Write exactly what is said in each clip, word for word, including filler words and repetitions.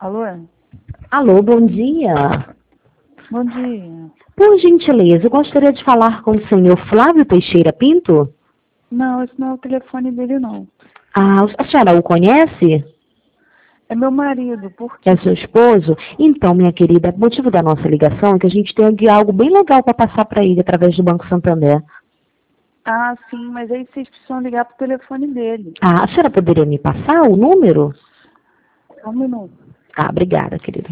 Alô? Alô, bom dia. Bom dia. Por gentileza, eu gostaria de falar com o senhor Flávio Teixeira Pinto. Não, esse não é o telefone dele, não. Ah, a senhora o conhece? É meu marido, por quê? É seu esposo? Então, minha querida, o motivo da nossa ligação é que a gente tem aqui algo bem legal para passar para ele através do Banco Santander. Ah, sim, mas aí vocês precisam ligar pro telefone dele. Ah, a senhora poderia me passar o número? Só um minuto. Ah, obrigada, querida.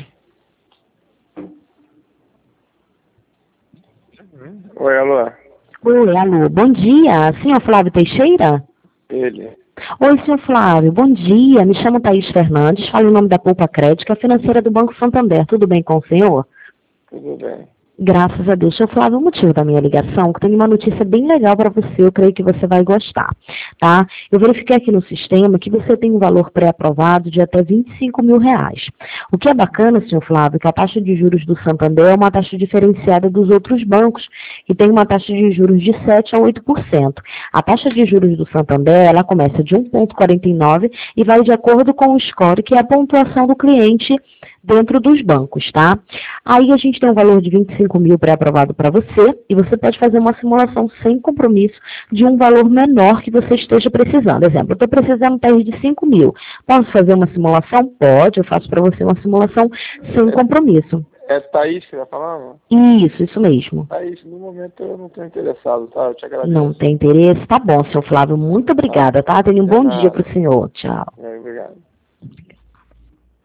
Oi, alô? Oi, alô, bom dia. Senhor Flávio Teixeira? Ele. Oi, senhor Flávio, bom dia. Me chamo Thaís Fernandes, falo em nome da Poupa Crédito, a financeira do Banco Santander. Tudo bem com o senhor? Tudo bem. Graças a Deus. Senhor Flávio, o motivo da minha ligação, que tem uma notícia bem legal para você, eu creio que você vai gostar, tá? Eu verifiquei aqui no sistema que você tem um valor pré-aprovado de até vinte e cinco mil reais. O que é bacana, senhor Flávio, é que a taxa de juros do Santander é uma taxa diferenciada dos outros bancos, que tem uma taxa de juros de sete a oito por cento. A taxa de juros do Santander, ela começa de um vírgula quarenta e nove e vai de acordo com o score, que é a pontuação do cliente dentro dos bancos, tá? Aí a gente tem um valor de vinte e cinco mil pré-aprovado para você e você pode fazer uma simulação sem compromisso de um valor menor que você esteja precisando. Exemplo, eu estou precisando talvez de cinco mil. Posso fazer uma simulação? Pode, eu faço para você uma simulação sem compromisso. É Thaís que tá falando? Isso, isso mesmo. Thaís, no momento eu não estou interessado, tá? Eu te agradeço. Não tem interesse? Tá bom, senhor Flávio. Muito obrigada, tá? Tenha um De bom dia nada. para o senhor. Tchau. É, obrigado.